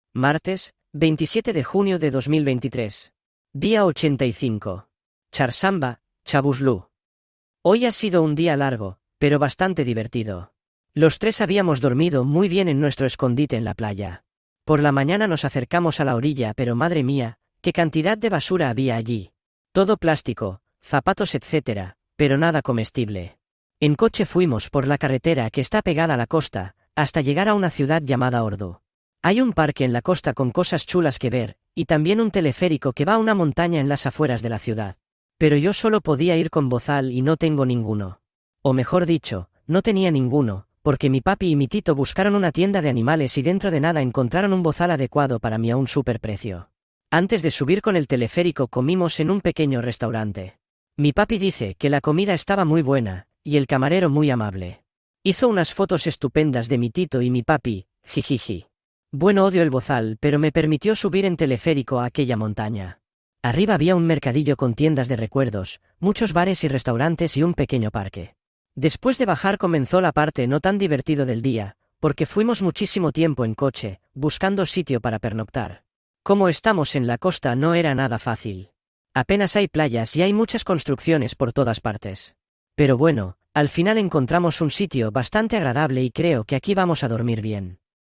Martes, 27 de junio de 2023. Día 85. Charsamba, Chabuslu. Hoy ha sido un día largo, pero bastante divertido. Los tres habíamos dormido muy bien en nuestro escondite en la playa. Por la mañana nos acercamos a la orilla, pero madre mía, qué cantidad de basura había allí. Todo plástico, zapatos etc., pero nada comestible. En coche fuimos por la carretera que está pegada a la costa, hasta llegar a una ciudad llamada Ordu. Hay un parque en la costa con cosas chulas que ver, y también un teleférico que va a una montaña en las afueras de la ciudad. Pero yo solo podía ir con bozal y no tengo ninguno. O mejor dicho, no tenía ninguno, porque mi papi y mi tito buscaron una tienda de animales y dentro de nada encontraron un bozal adecuado para mí a un superprecio. Antes de subir con el teleférico comimos en un pequeño restaurante. Mi papi dice que la comida estaba muy buena, y el camarero muy amable. Hizo unas fotos estupendas de mi tito y mi papi, jijiji. Bueno, odio el bozal, pero me permitió subir en teleférico a aquella montaña. Arriba había un mercadillo con tiendas de recuerdos, muchos bares y restaurantes y un pequeño parque. Después de bajar comenzó la parte no tan divertido del día, porque fuimos muchísimo tiempo en coche, buscando sitio para pernoctar. Como estamos en la costa no era nada fácil. Apenas hay playas y hay muchas construcciones por todas partes. Pero bueno, al final encontramos un sitio bastante agradable y creo que aquí vamos a dormir bien.